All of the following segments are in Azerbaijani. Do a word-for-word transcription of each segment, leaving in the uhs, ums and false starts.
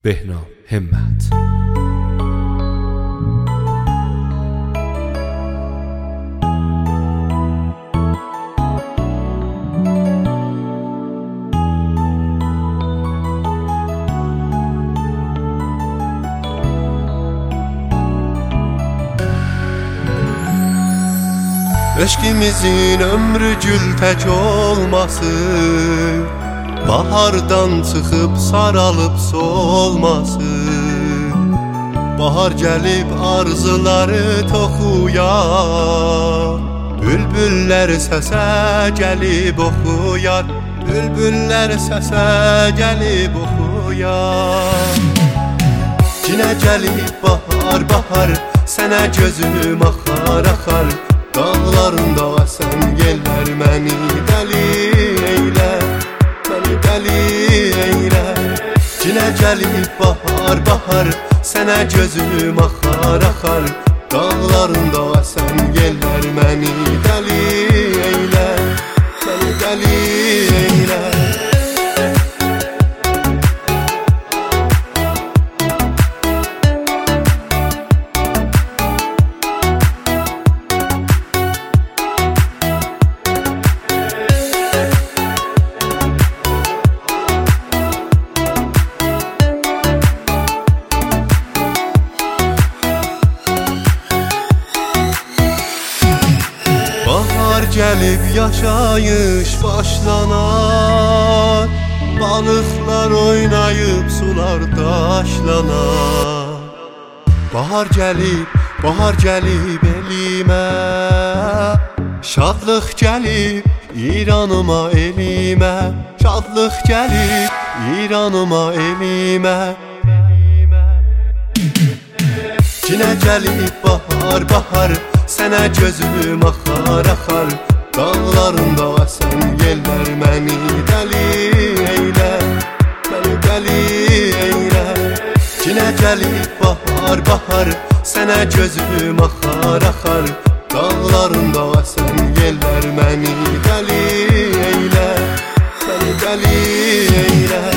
Behnam Hemmət. Eşkimizin ömrü gül tək olmasın, bahardan çıxıb saralıp solmasın. Bahar gəlib arzuları toxuyar, bülbüllər səsə gəlib oxuyar, bülbüllər səsə gəlib oxuyar. Yenə gəlib bahar, bahar, sənə gözüm axar, axar. Dağlarında əsən yellər məni dəli eylər, məni dəli eylər. Yenə gəlib bahar, bahar, sənə gözüm axar, axar. Dağlarında əsən yellər məni dəli eylər, məni dəli eylər. Gəlib yaşayış başlanar, balıqlar oynayıb sular daşlanar. Bahar gəlib, bahar gəlib elimə, şadlıq gəlib İranıma elimə, şadlıq gəlib İranıma elimə. Yenə gəlib bahar, bahar, sənə gözüm axar, axar. Dağlarında əsən yellər məni dəli eylər, məni dəli eylər. Yenə gəlib bahar, bahar, sənə gözüm axar, axar. Dağlarında əsən yellər məni dəli eylər, məni dəli eylər.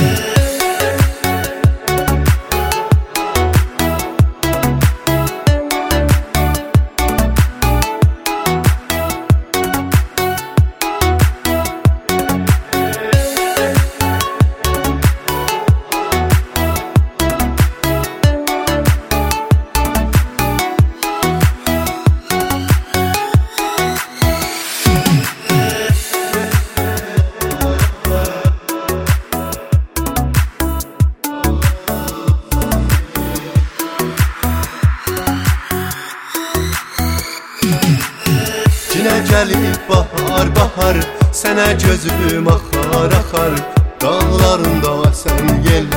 Yenə gəlib bahar, bahar, sənə gözüm axar, axar. Dağlarında əsən yellər